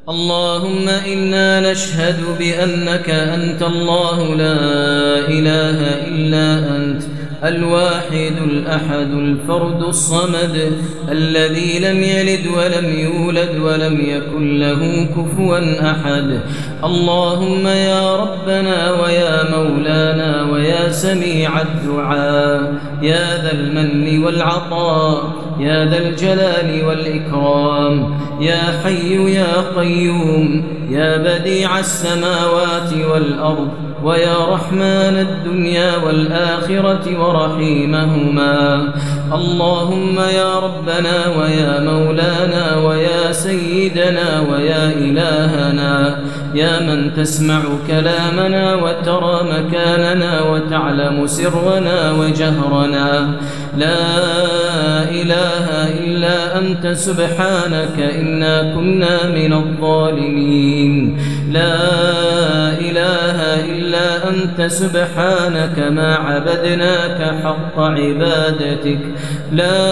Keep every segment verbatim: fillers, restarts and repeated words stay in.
اللهم إنا نشهد بأنك أنت الله لا إله إلا أنت الواحد الأحد الفرد الصمد الذي لم يلد ولم يولد ولم يكن له كفوا أحد. اللهم يا ربنا ويا مولانا ويا سميع الدعاء يا ذا المن والعطاء يا ذا الجلال والإكرام يا حي يا قيوم يا بديع السماوات والأرض ويا رحمن الدنيا والآخرة ورحيمهما. اللهم يا ربنا ويا مولانا ويا سيدنا ويا إلهنا يا من تسمع كلامنا وترى مكاننا وتعلم سرنا وجهرنا لا إله إلا أنت سبحانك إنا كنا من الظالمين. لا إله إلا أنت سبحانك ما عبدناك حق عبادتك. لا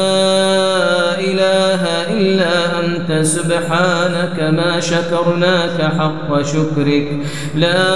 إله إلا أنت سبحانك ما شكرناك حق شكرك. لا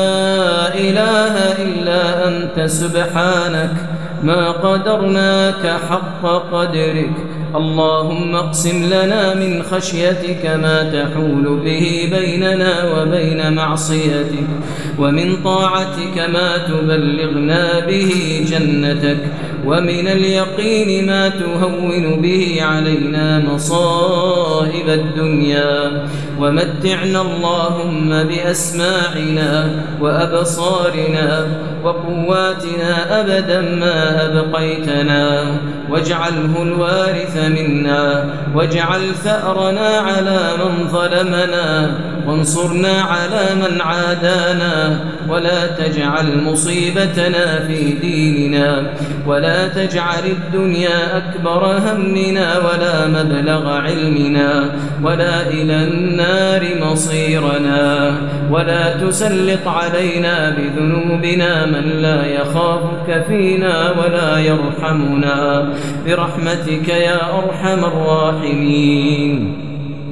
إله إلا أنت سبحانك ما قدرناك حق قدرك. اللهم اقسم لنا من خشيتك ما تحول به بيننا وبين معصيتك ومن طاعتك ما تبلغنا به جنتك ومن اليقين ما تهون به علينا مصائب الدنيا ومتعنا اللهم بأسماعنا وأبصارنا وقواتنا أبدا ما أبقيتنا واجعله الوارث منا واجعل ثأرنا على من ظلمنا وانصرنا على من عادانا ولا تجعل مصيبتنا في ديننا ولا تجعل الدنيا أكبر همنا ولا مبلغ علمنا ولا إلى النار مصيرنا ولا تسلط علينا بذنوبنا من لا يخافك فينا ولا يرحمنا برحمتك يا أرحم الراحمين.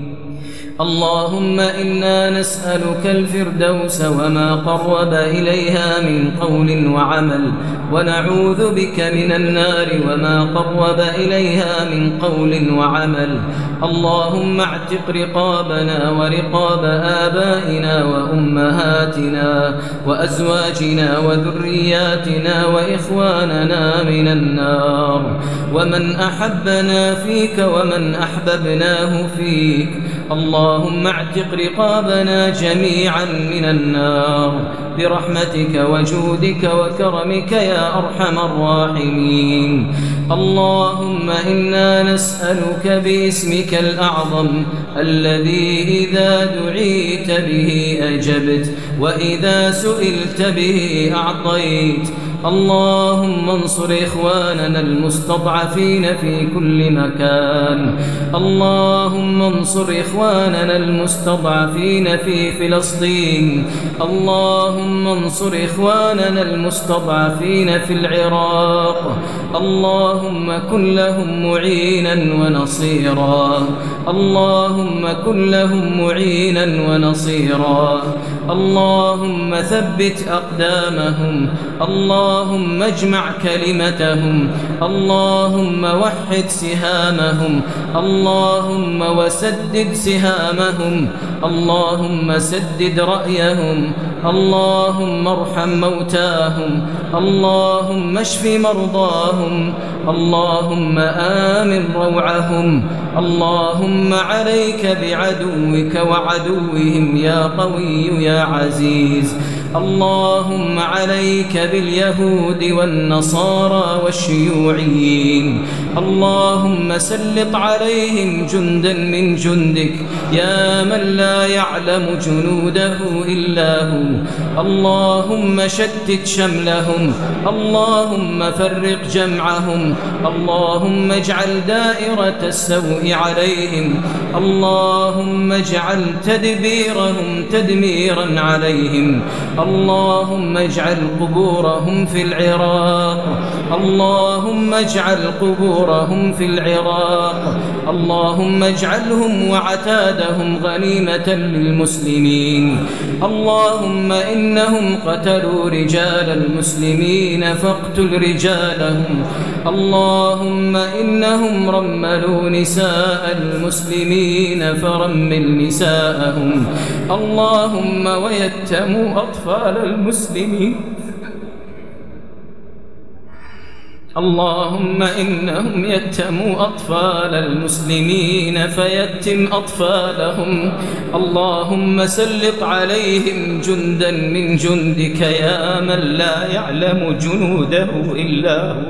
اللهم إنا نسألك الفردوس وما قرب إليها من قول وعمل ونعوذ بك من النار وما قرب إليها من قول وعمل. اللهم اعتق رقابنا ورقاب آبائنا وأمهاتنا وأزواجنا وذرياتنا وإخواننا من النار ومن أحبنا فيك ومن أحببناه فيك. اللهم اعتق رقابنا جميعا من النار برحمتك وجودك وكرمك يا أرحم الراحمين. اللهم إنا نسألك باسمك الأعظم الذي إذا دعيت به أجبت وإذا سئلت به أعطيت. اللهم انصر إخواننا المستضعفين في كل مكان. اللهم انصر إخواننا المستضعفين في فلسطين. اللهم انصر إخواننا المستضعفين في العراق. اللهم كن لهم معينا ونصيرا. اللهم كن لهم معينا ونصيرا. اللهم ثبت أقدامهم. اللهم اجمع كلمتهم. اللهم وحد سهامهم. اللهم وسدد سهامهم. اللهم سدد رأيهم. اللهم ارحم موتاهم. اللهم اشف مرضاهم. اللهم آمن روعهم. اللهم عليك بعدوك وعدوهم يا قوي يا عزيز. اللهم عليك باليهود والنصارى والشيوعيين. اللهم سلط عليهم جندا من جندك يا من لا يعلم جنوده إلا هو. اللهم شتت شملهم. اللهم فرق جمعهم. اللهم اجعل دائرة السوء عليهم. اللهم اجعل تدبيرهم تدميرا عليهم. اللهم اجعل قبورهم في العراق اللهم اجعل قبورهم في العراق اللهم اجعلهم وعتادهم غنيمة للمسلمين اللهم إنهم قتلوا رجال المسلمين فاقتل رجالهم اللهم إنهم رملوا نساء المسلمين فرمل نساءهم اللهم ويتموا أطفال المسلمين اللهم إنهم يتموا أطفال المسلمين فيتم أطفالهم اللهم سلط عليهم جندا من جندك يا من لا يعلم جنوده إلا هو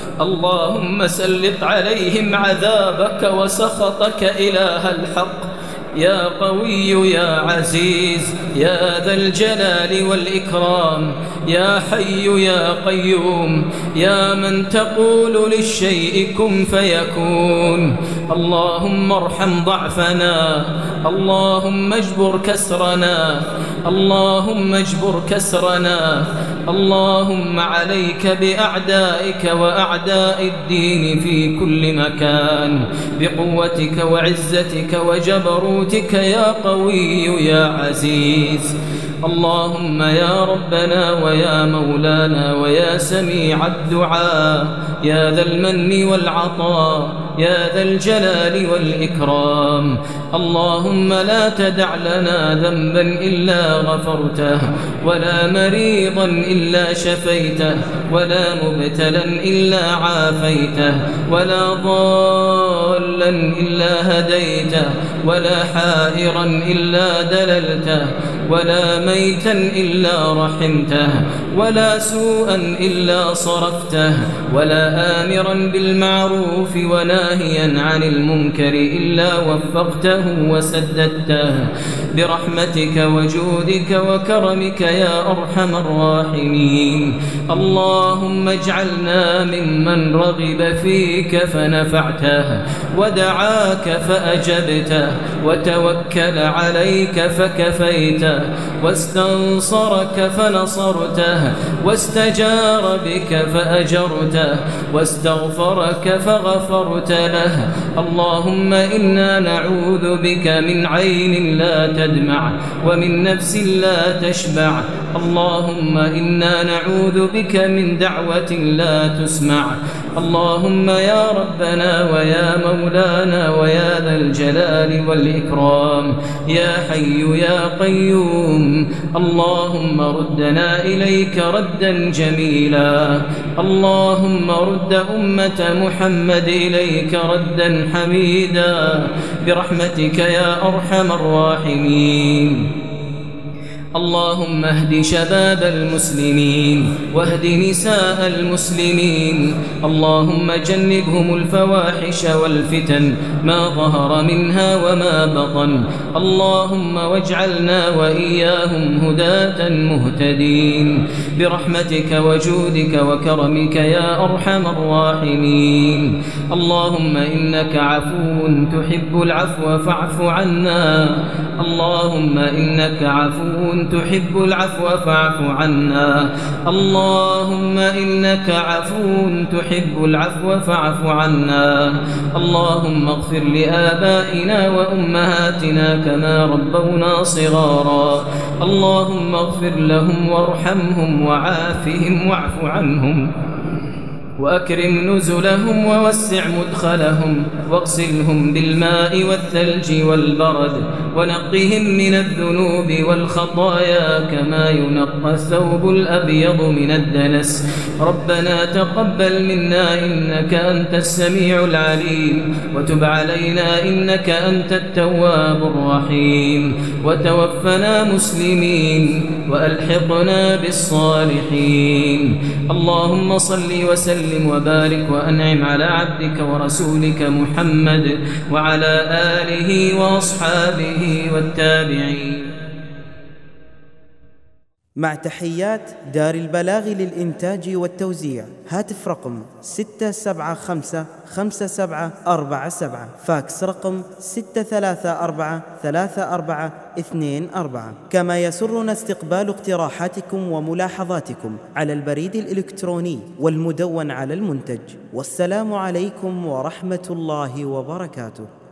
اللهم سلط عليهم عذابك وسخطك إله الحق يا قوي يا عزيز يا ذا الجلال والإكرام يا حي يا قيوم يا من تقول للشيء كن فيكون اللهم ارحم ضعفنا اللهم اجبر كسرنا اللهم اجبر كسرنا اللهم عليك بأعدائك وأعداء الدين في كل مكان بقوتك وعزتك وجبروتك يا قوي يا عزيز اللهم يا ربنا ويا مولانا ويا سميع الدعاء يا ذا المن والعطاء يا ذا الجلال والإكرام اللهم لا تدع لنا ذنبا إلا غفرته ولا مريضا إلا شفيته ولا مبتلا إلا عافيته ولا ضالا إلا هديته ولا حائرا إلا دللته ولا ميتا إلا رحمته ولا سوءا إلا صرفته ولا آمرا بالمعروف وناهيا عن المنكر إلا وفقته وسددته برحمتك وجودك وكرمك يا أرحم الراحمين اللهم اجعلنا ممن رغب فيك فنفعته ودعاك فأجبته وتوكل عليك فكفيته واستنصرك فنصرته واستجار بك فأجرته واستغفرك فغفرت له اللهم إنا نعوذ بك من عين لا تدمع ومن نفس لا تشبع اللهم إنا نعوذ بك من دعوة لا تسمع اللهم يا ربنا ويا مولانا ويا ذا الجلال والإكرام يا حي يا قيوم اللهم ردنا إليك ردا جميلا اللهم رد أمة محمد إليك ردا حميدا برحمتك يا أرحم الراحمين اللهم اهد شباب المسلمين واهد نساء المسلمين اللهم جنبهم الفواحش والفتن ما ظهر منها وما بطن اللهم واجعلنا وإياهم هداة مهتدين برحمتك وجودك وكرمك يا أرحم الراحمين اللهم إنك عفو تحب العفو فاعف عنا اللهم إنك عفو تحب العفو فاعف عنا اللهم إنك عفو تحب العفو فاعف عنا اللهم اغفر لآبائنا وأمهاتنا كما ربونا صغارا اللهم اغفر لهم وارحمهم وعافهم واعف عنهم وأكرم نزلهم ووسع مدخلهم واغسلهم بالماء والثلج والبرد ونقهم من الذنوب والخطايا كما ينقى الثوب الأبيض من الدنس ربنا تقبل منا إنك أنت السميع العليم وتب علينا إنك أنت التواب الرحيم وتوفنا مسلمين وألحقنا بالصالحين اللهم صل وسلم وبارك وأنعم على عبدك ورسولك محمد وعلى آله وأصحابه والتابعين. مع تحيات دار البلاغ للإنتاج والتوزيع. هاتف رقم ستة سبعة خمسة خمسة سبعة أربعة سبعة، فاكس رقم ستة ثلاثة أربعة ثلاثة أربعة اثنين أربعة. كما يسرنا استقبال اقتراحاتكم وملاحظاتكم على البريد الإلكتروني والمدون على المنتج. والسلام عليكم ورحمة الله وبركاته.